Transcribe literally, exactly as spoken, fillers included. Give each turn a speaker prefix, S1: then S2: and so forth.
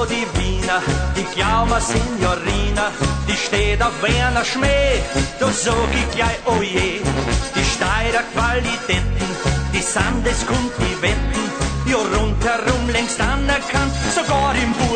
S1: die Wiener, die glauben Signorina, die steht auf Werner Schmäh, da sag ich gleich oh je. Die Steirer Qualitäten, die sind es, kommt die Wetten, ja rundherum längst anerkannt, sogar im